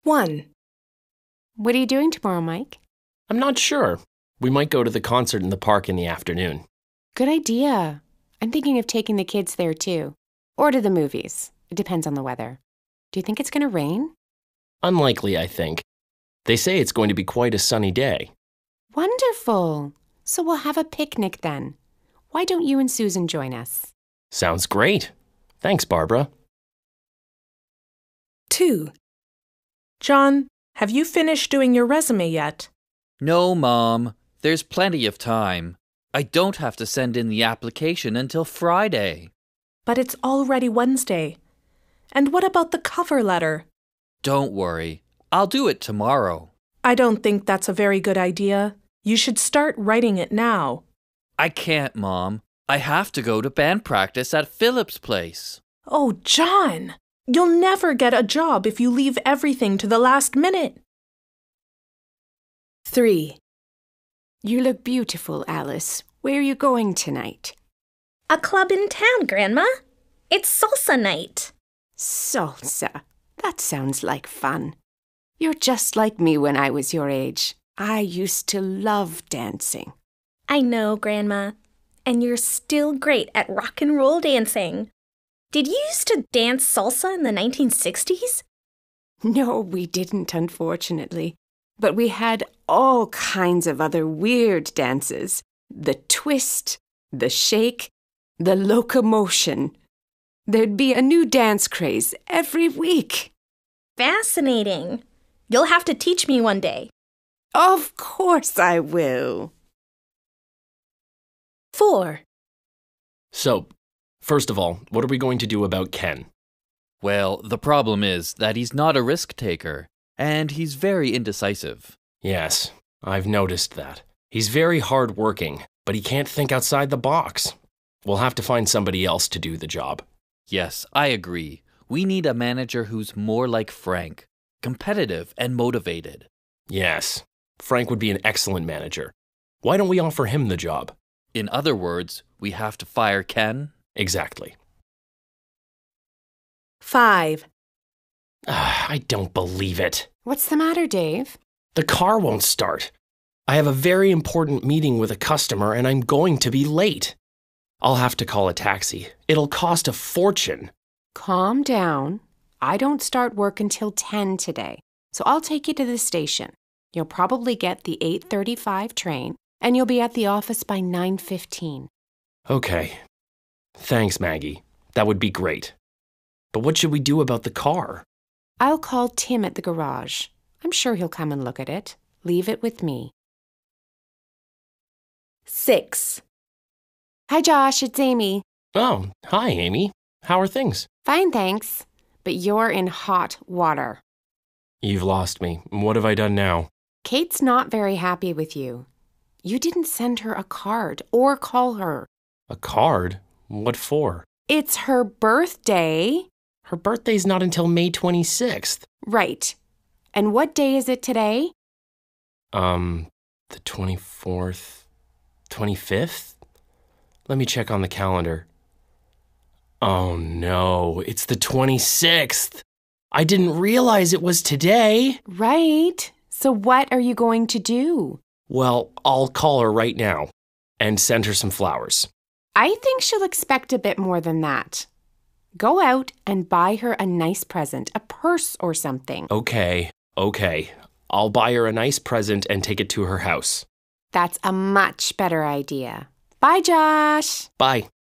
1. What are you doing tomorrow, Mike? I'm not sure. We might go to the concert in the park in the afternoon. Good idea. I'm thinking of taking the kids there too. Or to the movies. It depends on the weather. Do you think it's going to rain? Unlikely, I think. They say it's going to be quite a sunny day. Wonderful. So we'll have a picnic then. Why don't you and Susan join us? Sounds great. Thanks, Barbara. 2. John, have you finished doing your resume yet? No, Mom. There's plenty of time. I don't have to send in the application until Friday. But it's already Wednesday. And what about the cover letter? Don't worry. I'll do it tomorrow. I don't think that's a very good idea. You should start writing it now. I can't, Mom. I have to go to band practice at Philip's place. Oh, John! You'll never get a job if you leave everything to the last minute. 3. You look beautiful, Alice. Where are you going tonight? A club in town, Grandma. It's salsa night. Salsa. That sounds like fun. You're just like me when I was your age. I used to love dancing. I know, Grandma. And you're still great at rock and roll dancing. Did you used to dance salsa in the 1960s? No, we didn't, unfortunately. But we had all kinds of other weird dances. The twist, the shake, the locomotion. There'd be a new dance craze every week. Fascinating. You'll have to teach me one day. Of course I will. 4. So, first of all, what are we going to do about Ken? Well, the problem is that he's not a risk taker, and he's very indecisive. Yes, I've noticed that. He's very hard-working, but he can't think outside the box. We'll have to find somebody else to do the job. Yes, I agree. We need a manager who's more like Frank, competitive and motivated. Yes, Frank would be an excellent manager. Why don't we offer him the job? In other words, we have to fire Ken? Exactly. 5. I don't believe it. What's the matter, Dave? The car won't start. I have a very important meeting with a customer and I'm going to be late. I'll have to call a taxi. It'll cost a fortune. Calm down. I don't start work until 10 today, so I'll take you to the station. You'll probably get the 8:35 train, and you'll be at the office by 9:15. Okay. Thanks, Maggie. That would be great. But what should we do about the car? I'll call Tim at the garage. I'm sure he'll come and look at it. Leave it with me. 6. Hi, Josh. It's Amy. Oh, hi, Amy. How are things? Fine, thanks. But you're in hot water. You've lost me. What have I done now? Kate's not very happy with you. You didn't send her a card or call her. A card? What for? It's her birthday. Her birthday's not until May 26th. Right. And what day is it today? The 24th? 25th? Let me check on the calendar. Oh no, it's the 26th. I didn't realize it was today. Right. So what are you going to do? Well, I'll call her right now and send her some flowers. I think she'll expect a bit more than that. Go out and buy her a nice present, a purse or something. Okay. I'll buy her a nice present and take it to her house. That's a much better idea. Bye, Josh. Bye.